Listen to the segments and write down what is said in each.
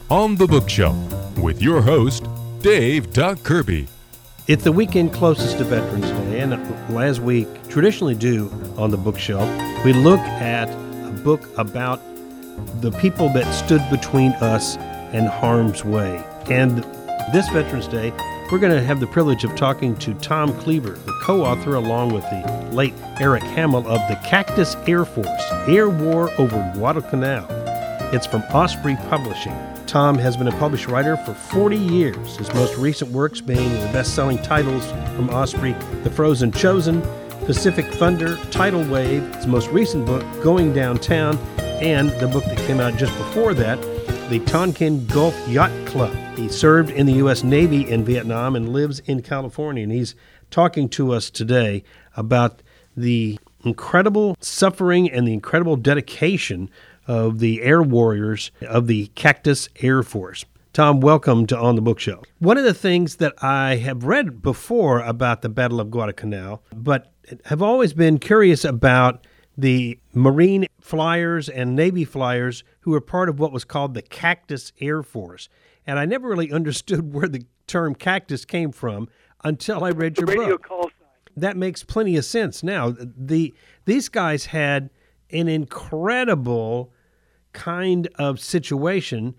On the Bookshelf with your host, Dave Doug Kirby. It's the weekend closest to Veterans Day, and as we traditionally do on the Bookshelf, we look at a book about the people that stood between us and harm's way. And this Veterans Day, we're going to have the privilege of talking to Tom Cleaver, the co-author, along with the late Eric Hamill, of The Cactus Air Force, Air War Over Guadalcanal. It's from Osprey Publishing. Tom has been a published writer for 40 years, his most recent works being the best-selling titles from Osprey, The Frozen Chosen, Pacific Thunder, Tidal Wave, his most recent book, Going Downtown, and the book that came out just before that, the Tonkin Gulf Yacht Club. He served in the U.S. Navy in Vietnam and lives in California, and he's talking to us today about the incredible suffering and the incredible dedication of the air warriors of the Cactus Air Force. Tom, welcome to On the Bookshelf. One of the things that I have read before about the Battle of Guadalcanal, but have always been curious about the Marine flyers and Navy flyers who were part of what was called the Cactus Air Force. And I never really understood where the term cactus came from until I read your radio book. Call sign. That makes plenty of sense now. These guys had an incredible kind of situation.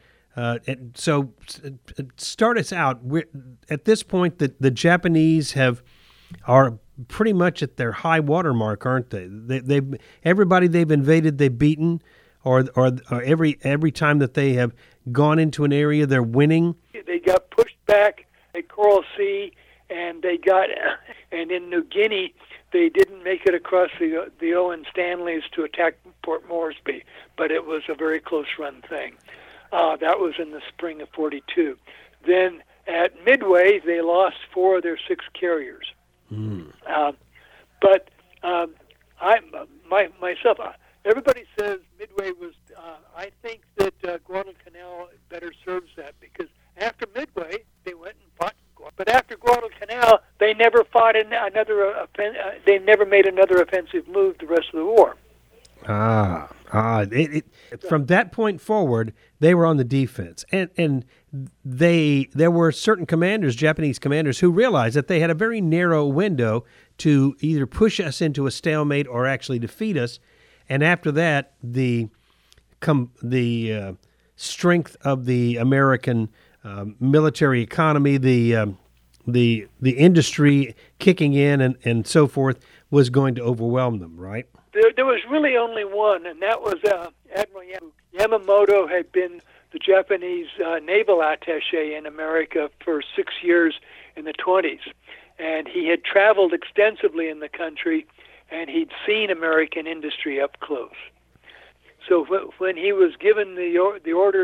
So start us out. At this point, the Japanese are pretty much at their high water mark, aren't they? Everybody they've invaded, they've beaten, or every time that they have gone into an area, they're winning. They got pushed back at Coral Sea, and and in New Guinea, they didn't make it across the Owen Stanleys to attack Port Moresby, but it was a very close-run thing. That was in the spring of 42. Then at Midway, they lost 4 of their 6 carriers. But myself, everybody says Midway was. I think that Guadalcanal better serves that, because after Midway, they went and fought. But after Guadalcanal, they never fought they never made another offensive move the rest of the war. From that point forward, they were on the defense, and there were certain commanders, Japanese commanders, who realized that they had a very narrow window to either push us into a stalemate or actually defeat us. And after that, the strength of the American military economy, the industry kicking in, and so forth, was going to overwhelm them, right? There was really only one, and that was Admiral Yamamoto. Had been the Japanese naval attaché in America for 6 years in the 20s, and he had traveled extensively in the country, and he'd seen American industry up close. So when he was given the order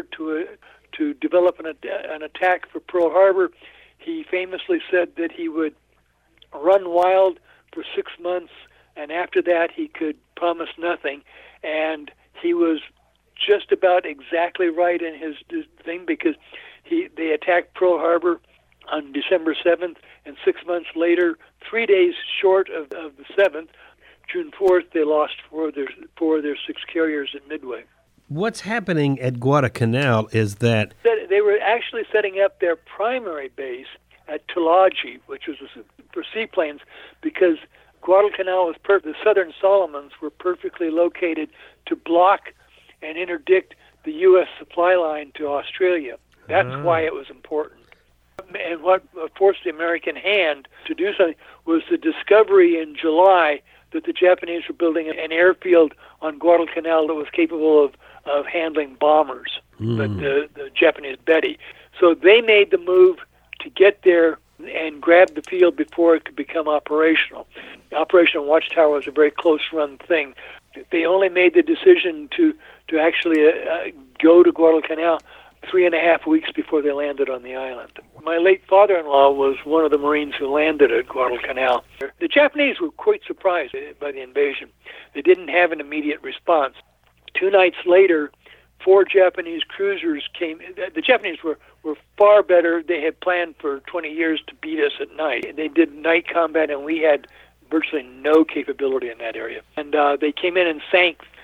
to develop an attack for Pearl Harbor, he famously said that he would run wild for 6 months, and after that he could promise nothing. And he was just about exactly right in his thing, because they attacked Pearl Harbor on December 7th, and 6 months later, 3 days short of the 7th, June 4th, they lost 4 of their 6 carriers at Midway. What's happening at Guadalcanal is that they were actually setting up their primary base at Tulagi, which was for seaplanes, because Guadalcanal was the Southern Solomons were perfectly located to block and interdict the U.S. supply line to Australia. That's why it was important. And what forced the American hand to do something was the discovery in July that the Japanese were building an airfield on Guadalcanal that was capable of handling bombers, the Japanese Betty. So they made the move to get there and grab the field before it could become operational. Operation Watchtower was a very close-run thing. They only made the decision to actually go to Guadalcanal 3.5 weeks before they landed on the island. My late father-in-law was one of the Marines who landed at Guadalcanal. The Japanese were quite surprised by the invasion. They didn't have an immediate response. 2 nights later, 4 Japanese cruisers came. The Japanese were far better. They had planned for 20 years to beat us at night. They did night combat, and we had virtually no capability in that area. And they came in and sank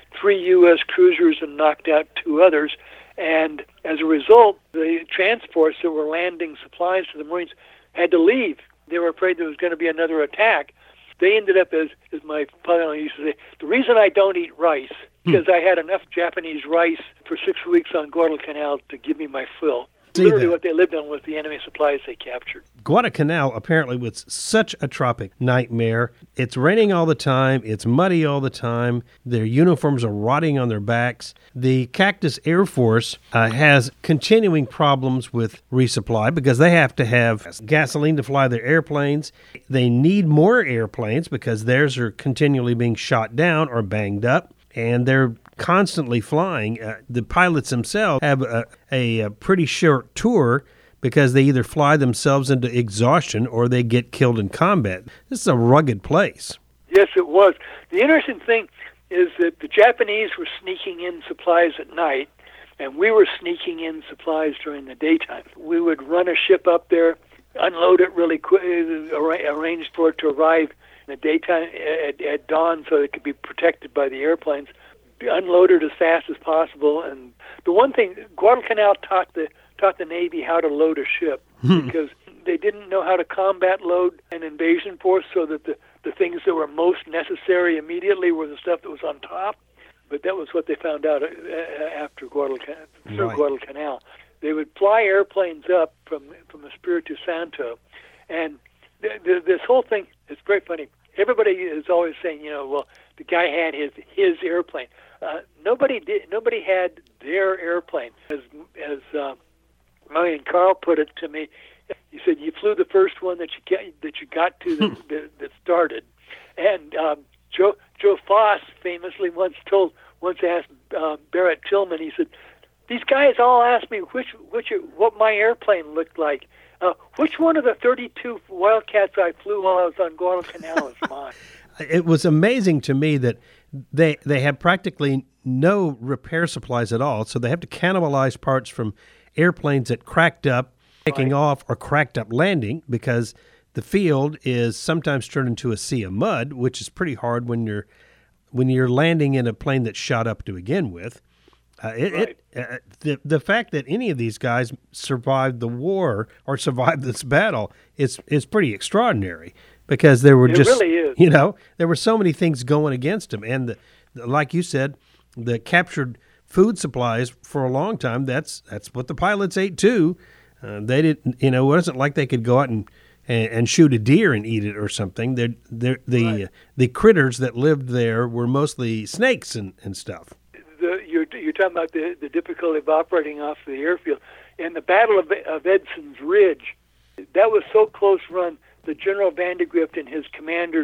3 U.S. cruisers and knocked out 2 others. And as a result, the transports that were landing supplies to the Marines had to leave. They were afraid there was going to be another attack. They ended up, as my father used to say, the reason I don't eat rice, because I had enough Japanese rice for 6 weeks on Guadalcanal to give me my fill. Literally what they lived on was the enemy supplies they captured. Guadalcanal apparently was such a tropic nightmare. It's raining all the time. It's muddy all the time. Their uniforms are rotting on their backs. The Cactus Air Force has continuing problems with resupply because they have to have gasoline to fly their airplanes. They need more airplanes because theirs are continually being shot down or banged up, and they're constantly flying. The pilots themselves have a pretty short tour because they either fly themselves into exhaustion or they get killed in combat. This is a rugged place. Yes, it was. The interesting thing is that the Japanese were sneaking in supplies at night, and we were sneaking in supplies during the daytime. We would run a ship up there, unload it really quick, arrange for it to arrive in the daytime at dawn so it could be protected by the airplanes, unloaded as fast as possible. And the one thing, Guadalcanal taught the Navy how to load a ship because they didn't know how to combat load an invasion force, so that the things that were most necessary immediately were the stuff that was on top. But that was what they found out after Guadalcanal. Through Right. Guadalcanal. They would fly airplanes up from Espiritu Santo, and this whole thing is very funny. Everybody is always saying, well, the guy had his airplane. Nobody did. Nobody had their airplane. As Marion Carl put it to me, he said, "You flew the first one that you got to that started." And Joe Foss famously once asked Barrett Tillman. He said, "These guys all asked me what my airplane looked like. Which one of the 32 Wildcats I flew while I was on Guadalcanal is mine?" It was amazing to me that they have practically no repair supplies at all, so they have to cannibalize parts from airplanes that cracked up, taking off, or cracked up landing, because the field is sometimes turned into a sea of mud, which is pretty hard when you're landing in a plane that's shot up to begin with. The fact that any of these guys survived the war or survived this battle is pretty extraordinary, because there were really is. There were so many things going against them, and like you said, the captured food supplies for a long time. That's what the pilots ate too. They didn't, it wasn't like they could go out and shoot a deer and eat it or something. The critters that lived there were mostly snakes and stuff. You're talking about the difficulty of operating off the airfield. And the Battle of Edson's Ridge, that was so close run that General Vandegrift and his commanders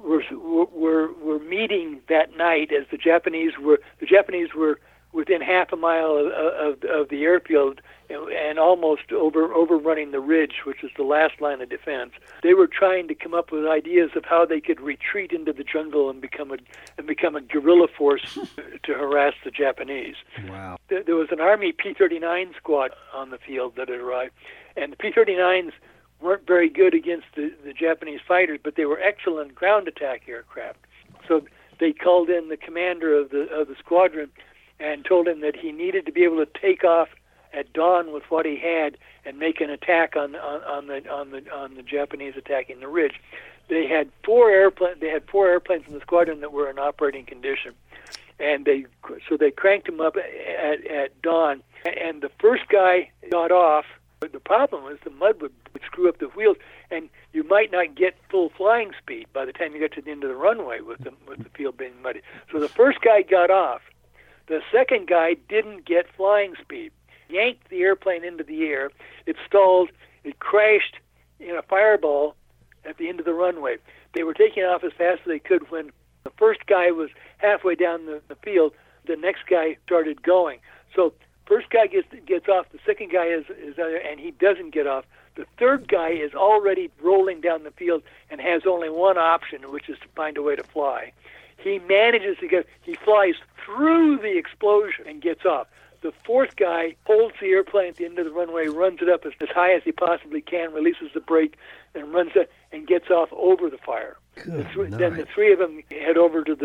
were meeting that night as the Japanese were within half a mile of the airfield and almost overrunning the ridge, which is the last line of defense. They were trying to come up with ideas of how they could retreat into the jungle and become a guerrilla force to harass the Japanese. Wow. There was an Army P-39 squad on the field that had arrived, and the P-39s weren't very good against the Japanese fighters, but they were excellent ground attack aircraft. So they called in the commander of the squadron and told him that he needed to be able to take off at dawn with what he had and make an attack on the Japanese attacking the ridge. They had four airplanes in the squadron that were in operating condition, and they cranked them up at dawn. And the first guy got off. But the problem was the mud would screw up the wheels, and you might not get full flying speed by the time you got to the end of the runway with the field being muddy. So the first guy got off. The second guy didn't get flying speed. Yanked the airplane into the air. It stalled. It crashed in a fireball at the end of the runway. They were taking off as fast as they could. When the first guy was halfway down the field, the next guy started going. So first guy gets off, the second guy is and he doesn't get off. The third guy is already rolling down the field and has only one option, which is to find a way to fly. He manages to he flies through the explosion and gets off. The fourth guy holds the airplane at the end of the runway, runs it up as high as he possibly can, releases the brake, and runs it and gets off over the fire. Then the three of them head over to the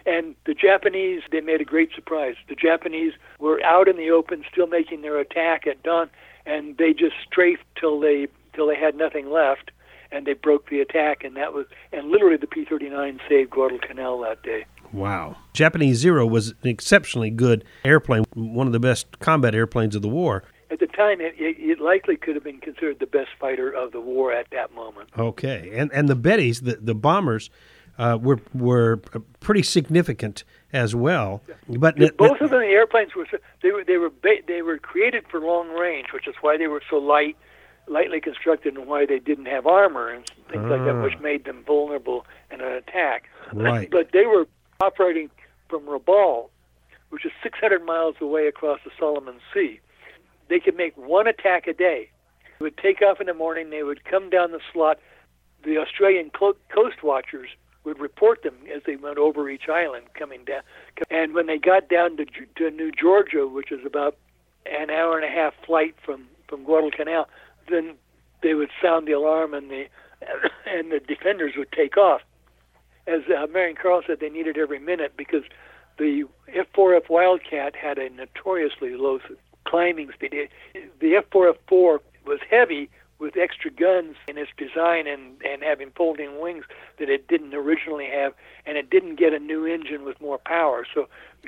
And the Japanese, they made a great surprise. The Japanese were out in the open, still making their attack at dawn, and they just strafed till they had nothing left, and they broke the attack, and literally the P-39 saved Guadalcanal that day. Wow. Japanese Zero was an exceptionally good airplane, one of the best combat airplanes of the war. At the time, it likely could have been considered the best fighter of the war at that moment. Okay. And the Bettys, the bombers, were pretty significant as well. But both of them, the airplanes they were created for long range, which is why they were so lightly constructed, and why they didn't have armor and things like that, which made them vulnerable in an attack. Right. But they were operating from Rabaul, which is 600 miles away across the Solomon Sea. They could make one attack a day. They would take off in the morning. They would come down the slot. The Australian coast watchers would report them as they went over each island coming down. And when they got down to New Georgia, which is about an hour and a half flight from Guadalcanal, then they would sound the alarm, and the defenders would take off. As Marion Carl said, they needed every minute because the F-4F Wildcat had a notoriously low climbing speed. The F-4F-4 was heavy with extra guns in its design and having folding wings that it didn't originally have, and it didn't get a new engine with more power. So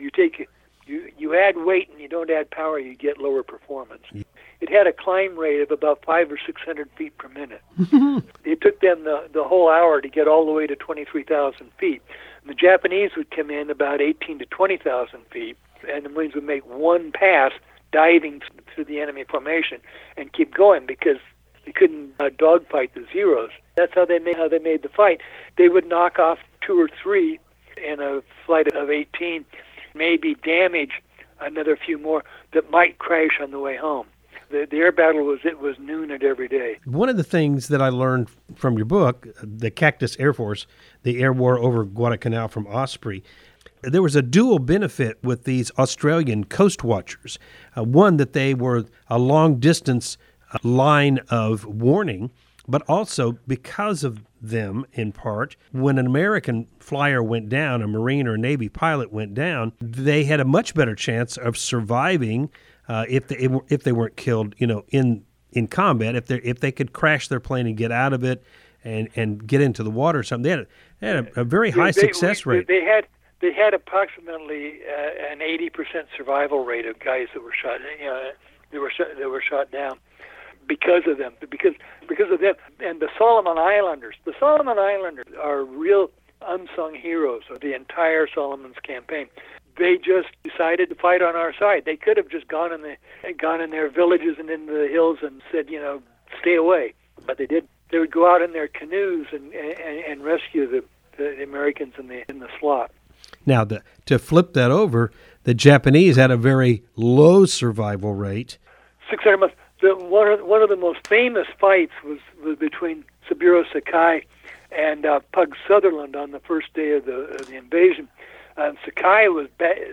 you add weight and you don't add power, you get lower performance. It had a climb rate of about 500 or 600 feet per minute. It took them the whole hour to get all the way to 23,000 feet. And the Japanese would come in about 18 to 20,000 feet, and the Marines would make one pass, diving through the enemy formation, and keep going because they couldn't dogfight the Zeros. That's how they made the fight. They would knock off 2 or 3 in a flight of 18, maybe damage another few more that might crash on the way home. The air battle was noon at every day. One of the things that I learned from your book, the Cactus Air Force, the air war over Guadalcanal from Osprey, there was a dual benefit with these Australian coast watchers. One, that they were a long-distance line of warning, but also because of them, in part, when an American flyer went down, a Marine or a Navy pilot went down, they had a much better chance of surviving if they weren't killed, in combat. If they could crash their plane and get out of it and get into the water or something, they had a very high success rate. They had approximately an 80% survival rate of guys that were shot. They were shot down because of them. Because of them, and the Solomon Islanders. The Solomon Islanders are real unsung heroes of the entire Solomon's campaign. They just decided to fight on our side. They could have just gone in their villages and into the hills and said, stay away. But they did. They would go out in their canoes and rescue the Americans in the slot. Now, to flip that over, the Japanese had a very low survival rate. 600 months. One of the most famous fights was between Saburo Sakai and Pug Sutherland on the first day of the invasion. Sakai was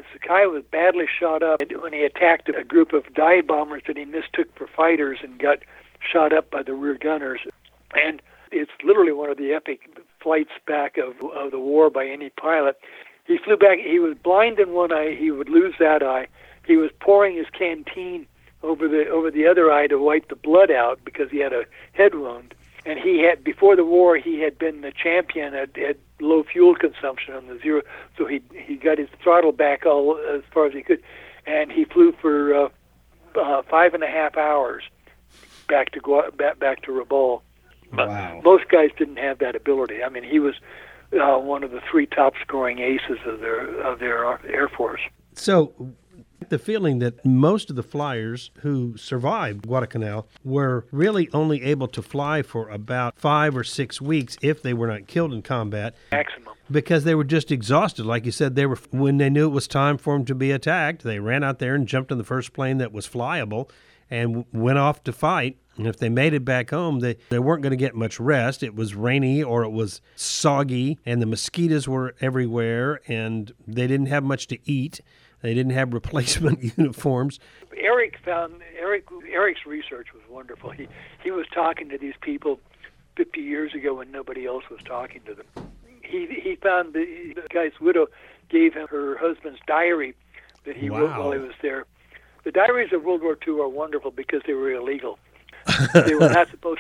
badly shot up when he attacked a group of dive bombers that he mistook for fighters and got shot up by the rear gunners. And it's literally one of the epic flights back of the war by any pilot. He flew back. He was blind in one eye. He would lose that eye. He was pouring his canteen over the other eye to wipe the blood out because he had a head wound. And before the war, he had been the champion at low fuel consumption on the Zero, so he got his throttle back all as far as he could, and he flew for 5.5 hours back to Rabaul. Wow. Most guys didn't have that ability. I mean, he was one of the 3 top-scoring aces of their Air Force. So, the feeling that most of the flyers who survived Guadalcanal were really only able to fly for about 5 or 6 weeks if they were not killed in combat. Maximum. Because they were just exhausted. Like you said, when they knew it was time for them to be attacked, they ran out there and jumped in the first plane that was flyable and went off to fight. And if they made it back home, they weren't going to get much rest. It was rainy or it was soggy, and the mosquitoes were everywhere, and they didn't have much to eat. They didn't have replacement uniforms. Eric's research was wonderful. He was talking to these people 50 years ago when nobody else was talking to them. he found the guy's widow gave him her husband's diary that he wrote while he was there. The diaries of World War II are wonderful because they were illegal. They were not supposed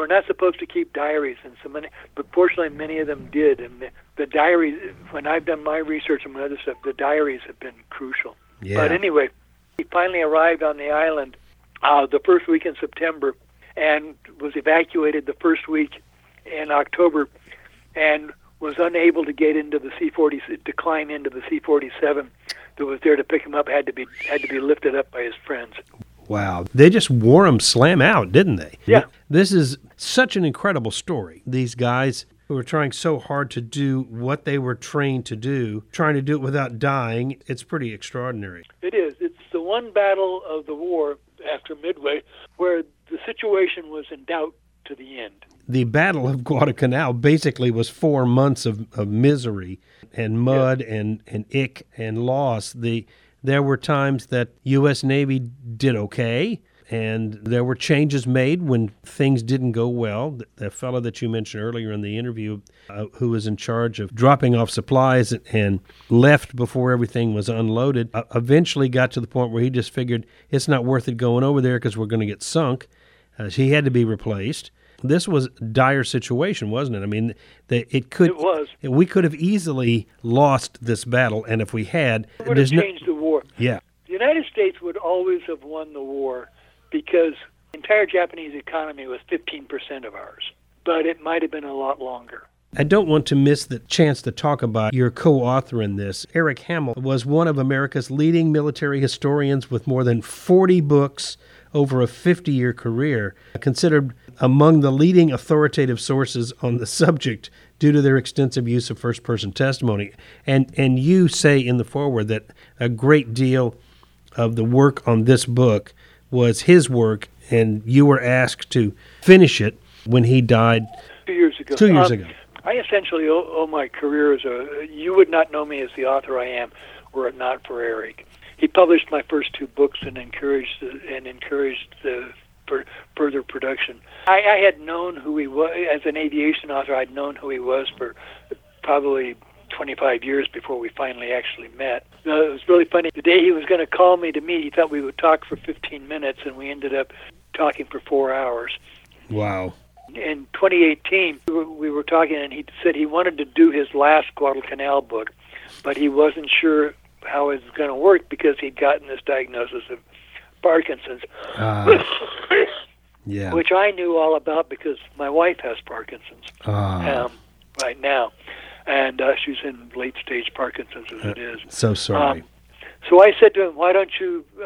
to keep diaries, and but fortunately many of them did. And the diaries, when I've done my research and my other stuff, the diaries have been crucial. Yeah. But anyway, he finally arrived on the island the first week in September, and was evacuated the first week in October, and was unable to get into the C-40, to climb into the C-47 that was there to pick him up. Had to be lifted up by his friends. Wow. They just wore him slam out, didn't they? Yeah. This is such an incredible story. These guys who were trying so hard to do what they were trained to do, trying to do it without dying, it's pretty extraordinary. It is. It's the one battle of the war after Midway where the situation was in doubt to the end. The Battle of Guadalcanal basically was 4 months of misery and mud and ick and loss. There were times that U.S. Navy did okay, and there were changes made when things didn't go well. The fellow that you mentioned earlier in the interview, who was in charge of dropping off supplies and left before everything was unloaded, eventually got to the point where he just figured it's not worth it going over there because we're going to get sunk. He had to be replaced. This was a dire situation, wasn't it? I mean, it was. We could have easily lost this battle, and if we had, it would have changed the war. Yeah. The United States would always have won the war because the entire Japanese economy was 15% of ours, but it might have been a lot longer. I don't want to miss the chance to talk about your co-author in this. Eric Hamill was one of America's leading military historians with more than 40 books over a 50-year career, considered among the leading authoritative sources on the subject due to their extensive use of first-person testimony. And you say in the foreword that a great deal of the work on this book was his work, and you were asked to finish it when he died 2 years ago. 2 years ago. I essentially owe my career as you would not know me as the author I am were it not for Eric. He published my first 2 books and encouraged the further production. I had known who he was as an aviation author. I'd known who he was for probably 25 years before we finally actually met. It was really funny. The day he was going to call me to meet, he thought we would talk for 15 minutes, and we ended up talking for 4 hours. Wow. In 2018, we were talking, and he said he wanted to do his last Guadalcanal book, but he wasn't sure how it was going to work because he'd gotten this diagnosis of Parkinson's, which I knew all about because my wife has Parkinson's right now, and she's in late-stage Parkinson's as it is. So sorry. So I said to him, why don't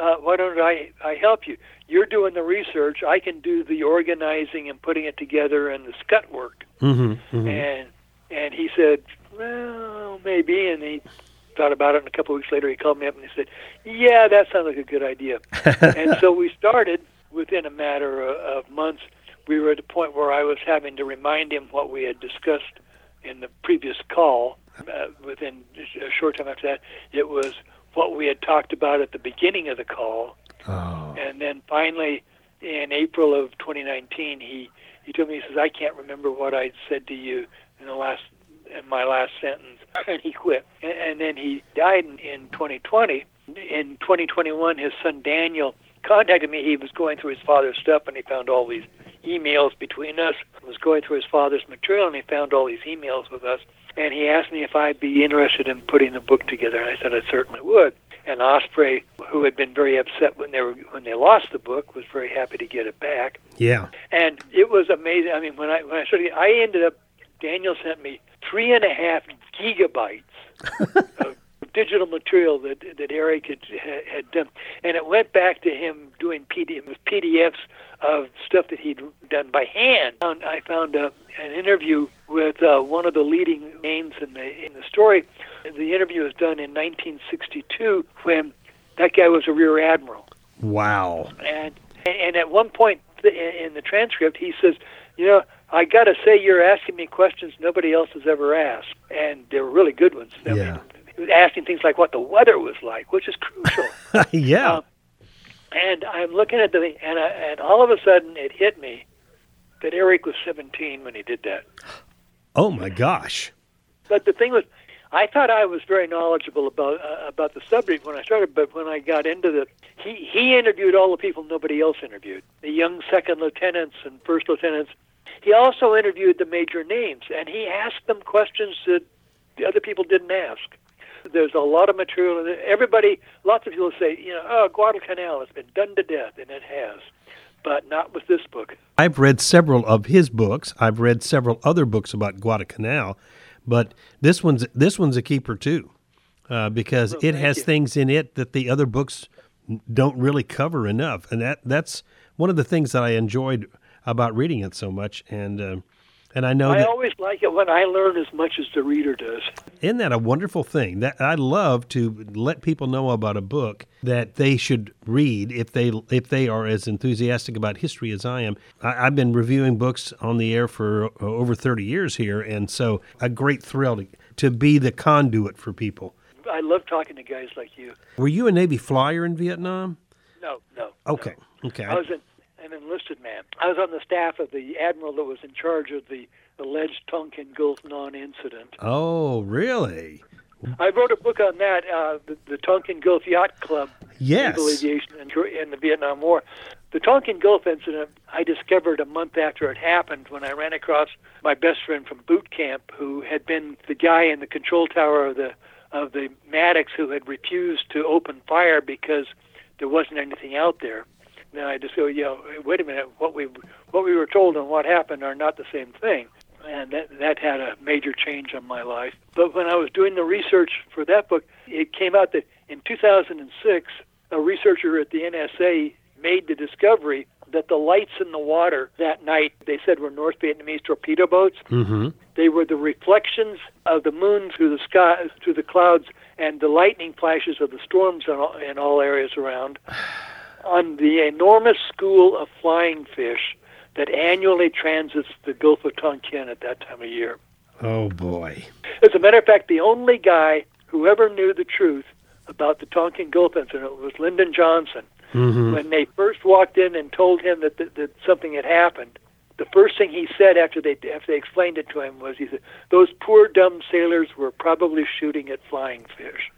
I help you? You're doing the research. I can do the organizing and putting it together and the scut work. Mm-hmm. And he said, well, maybe. And he thought about it, and a couple of weeks later he called me up and he said, yeah, that sounds like a good idea. And so we started. Within a matter of months, we were at a point where I was having to remind him what we had discussed in the previous call. Within a short time after that, it was what we had talked about at the beginning of the call. Oh. And then finally, in April of 2019, he told me, he says, I can't remember what I said to you in my last sentence, and he quit. And then he died in 2020. In 2021, his son Daniel contacted me. He was going through his father's stuff, and he found all these emails between us. He was going through his father's material, and he found all these emails with us. And he asked me if I'd be interested in putting the book together, and I said I certainly would. And Osprey, who had been very upset when they lost the book, was very happy to get it back. Yeah. And it was amazing. I mean, when I started, I ended up. Daniel sent me 3.5 gigabytes of digital material that Eric had done, and it went back to him doing PDFs of stuff that he'd done by hand. I found an interview with one of the leading names in the story. The interview was done in 1962 when that guy was a rear admiral. Wow. And at one point in the transcript, he says, I got to say, you're asking me questions nobody else has ever asked, and they were really good ones. I mean, he was asking things like what the weather was like, which is crucial. Yeah. And I'm looking at and all of a sudden it hit me that Eric was 17 when he did that. Oh my gosh. But the thing was, I thought I was very knowledgeable about the subject when I started, but when I got into he interviewed all the people nobody else interviewed, the young second lieutenants and first lieutenants. He also interviewed the major names, and he asked them questions that the other people didn't ask. There's a lot of material, and lots of people say, Guadalcanal has been done to death, and it has, but not with this book. I've read several of his books. I've read several other books about Guadalcanal, but this one's a keeper too, because it has things in it that the other books don't really cover enough, and that's one of the things that I enjoyed about reading it so much, and I know I always like it when I learn as much as the reader does. Isn't that a wonderful thing? That I love to let people know about a book that they should read if they are as enthusiastic about history as I am. I've been reviewing books on the air for over 30 years here, and so a great thrill to be the conduit for people. I love talking to guys like you. Were you a Navy flyer in Vietnam? No. Okay. No. Okay. I was an enlisted man. I was on the staff of the admiral that was in charge of the alleged Tonkin Gulf non-incident. Oh, really? I wrote a book on that, the Tonkin Gulf Yacht Club. Yes. Naval aviation in the Vietnam War. The Tonkin Gulf incident I discovered a month after it happened when I ran across my best friend from boot camp, who had been the guy in the control tower of the Maddox who had refused to open fire because there wasn't anything out there. Then I just go, wait a minute, what we were told and what happened are not the same thing. And that had a major change on my life. But when I was doing the research for that book, it came out that in 2006, a researcher at the NSA made the discovery that the lights in the water that night, they said, were North Vietnamese torpedo boats. Mm-hmm. They were the reflections of the moon through the sky, through the clouds, and the lightning flashes of the storms in all areas around on the enormous school of flying fish that annually transits the Gulf of Tonkin at that time of year. Oh, boy. As a matter of fact, the only guy who ever knew the truth about the Tonkin Gulf incident was Lyndon Johnson. Mm-hmm. When they first walked in and told him that something had happened, the first thing he said after they explained it to him was, he said, "Those poor dumb sailors were probably shooting at flying fish."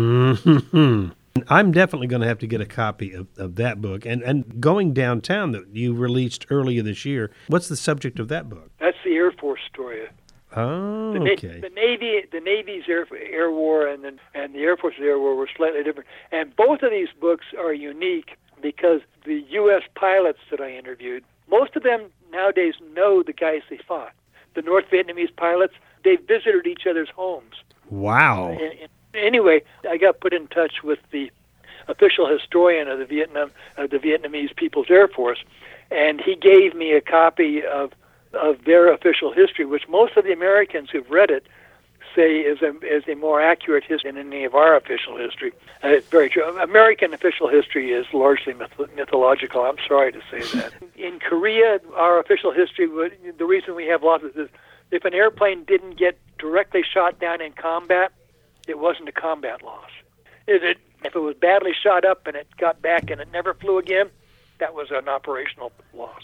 Mm-hmm. I'm definitely going to have to get a copy of that book. And Going Downtown that you released earlier this year, what's the subject of that book? That's the Air Force story. Oh, okay. The Navy's air war and the Air Force's air war were slightly different. And both of these books are unique because the U.S. pilots that I interviewed, most of them nowadays know the guys they fought. The North Vietnamese pilots, they visited each other's homes. Wow. Anyway, I got put in touch with the official historian of the Vietnamese People's Air Force, and he gave me a copy of their official history, which most of the Americans who've read it say is a more accurate history than any of our official history. It's very true. American official history is largely mythological. I'm sorry to say that. In Korea, our official history, the reason we have losses is if an airplane didn't get directly shot down in combat, it wasn't a combat loss. If it was badly shot up and it got back and it never flew again, that was an operational loss.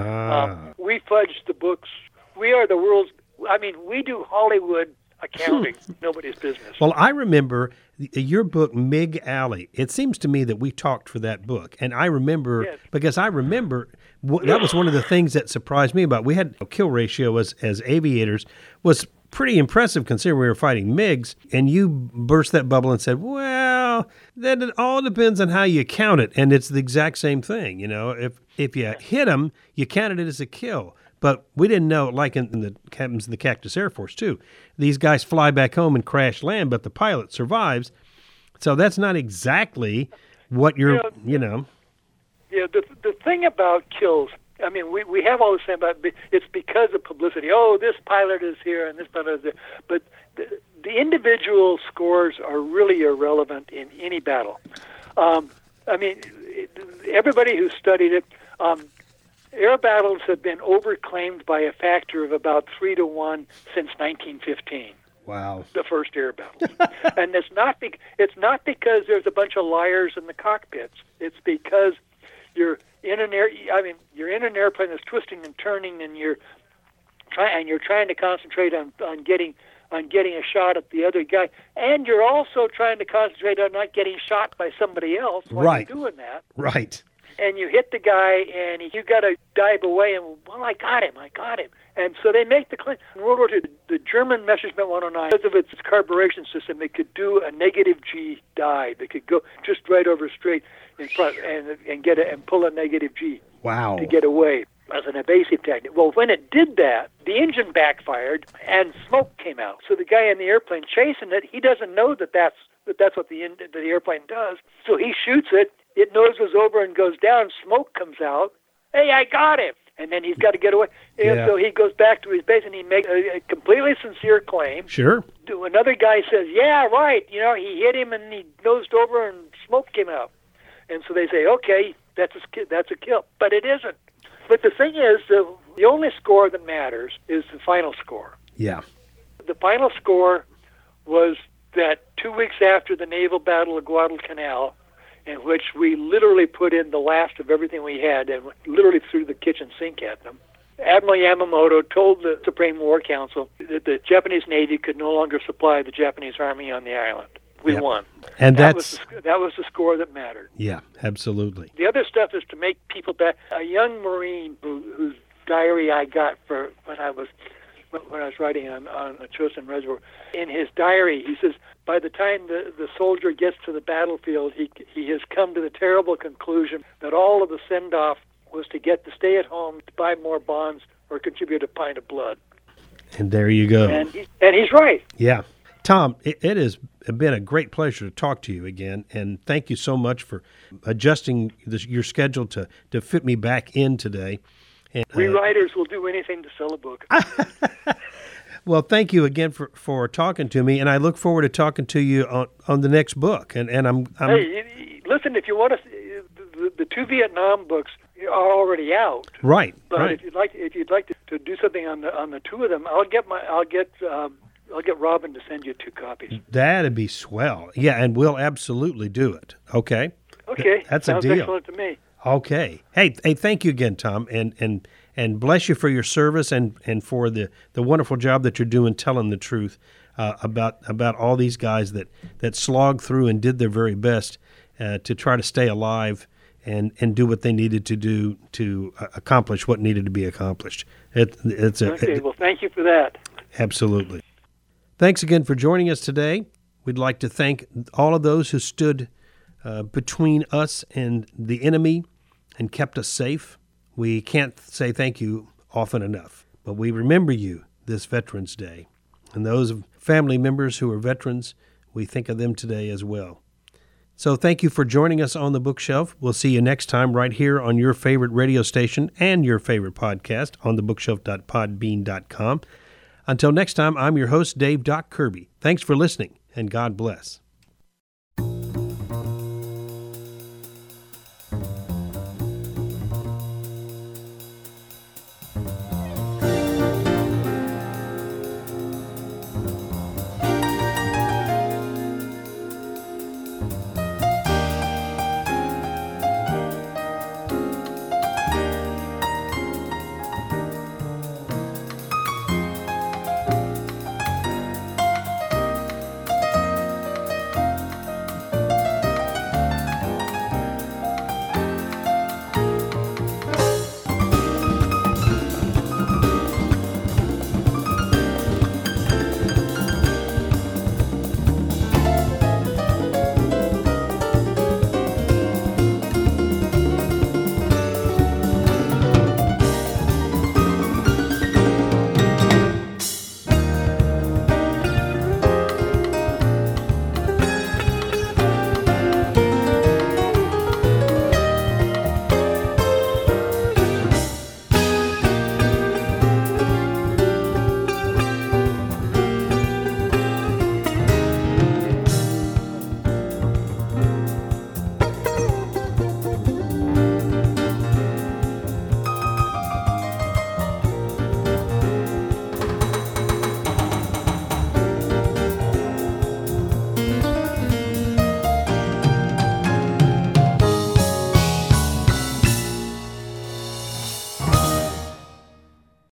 We fudged the books. We are the world's, we do Hollywood accounting. Nobody's business. Well, I remember your book, Mig Alley. It seems to me that we talked for that book. And I remember, yes. Because I remember, that was one of the things that surprised me about. We had a kill ratio as aviators was pretty impressive considering we were fighting MiGs, and you burst that bubble and said, well, then it all depends on how you count it, and it's the exact same thing. If you hit them, you counted it as a kill. But we didn't know, like happens in the Cactus Air Force too, these guys fly back home and crash land, but the pilot survives. So that's not exactly what you're, Yeah, the thing about kills, we have all the same, but it's because of publicity. Oh, this pilot is here and this pilot is there. But the individual scores are really irrelevant in any battle. Everybody who studied it, air battles have been overclaimed by a factor of about 3 to 1 since 1915. Wow. The first air battles. And it's not because there's a bunch of liars in the cockpits. It's because you're in an airplane that's twisting and turning, and you're trying to concentrate on getting on getting a shot at the other guy, and you're also trying to concentrate on not getting shot by somebody else while you're doing that. Right. And you hit the guy, and you got to dive away, and, well, I got him. And so they make the claim. In World War II, the German Messerschmitt 109, because of its carburation system, it could do a negative G dive. It could go just right over straight in front and get and pull a negative G. Wow. To get away as an evasive technique. Well, when it did that, the engine backfired and smoke came out. So the guy in the airplane chasing it, he doesn't know that's what the airplane does. So he shoots it. It noses over and goes down. Smoke comes out. Hey, I got him. And then he's got to get away. And so he goes back to his base and he makes a completely sincere claim. Sure. Another guy says, yeah, right. He hit him and he nosed over and smoke came out. And so they say, okay, that's a kill. But it isn't. But the thing is, the only score that matters is the final score. Yeah. The final score was that 2 weeks after the naval battle of Guadalcanal, in which we literally put in the last of everything we had and literally threw the kitchen sink at them, Admiral Yamamoto told the Supreme War Council that the Japanese Navy could no longer supply the Japanese Army on the island. We won. And that was the score that mattered. Yeah, absolutely. The other stuff is to make people back. A young Marine whose diary I got for when I was writing on the Chosin Reservoir, in his diary he says, by the time the soldier gets to the battlefield, he has come to the terrible conclusion that all of the send-off was to get to stay at home, to buy more bonds, or contribute a pint of blood. And there you go. And he's right. Yeah. Tom, it has been a great pleasure to talk to you again, and thank you so much for adjusting your schedule to fit me back in today. And, we writers will do anything to sell a book. Well, thank you again for talking to me, and I look forward to talking to you on the next book. And I'm Hey, listen, if you want to, the two Vietnam books are already out. Right. But right. if you'd like to do something on the two of them, I'll get Robin to send you 2 copies. That'd be swell. Yeah, and we'll absolutely do it. Okay. Okay. That's Sounds a deal. Excellent to me. Okay. Hey, thank you again, Tom, and bless you for your service and for the wonderful job that you're doing telling the truth about all these guys that slogged through and did their very best to try to stay alive and do what they needed to do to accomplish what needed to be accomplished. Well, thank you for that. Absolutely. Thanks again for joining us today. We'd like to thank all of those who stood between us and the enemy and kept us safe. We can't say thank you often enough, but we remember you this Veterans Day. And those family members who are veterans, we think of them today as well. So thank you for joining us on The Bookshelf. We'll see you next time right here on your favorite radio station and your favorite podcast on thebookshelf.podbean.com. Until next time, I'm your host, Dave Doc Kirby. Thanks for listening, and God bless.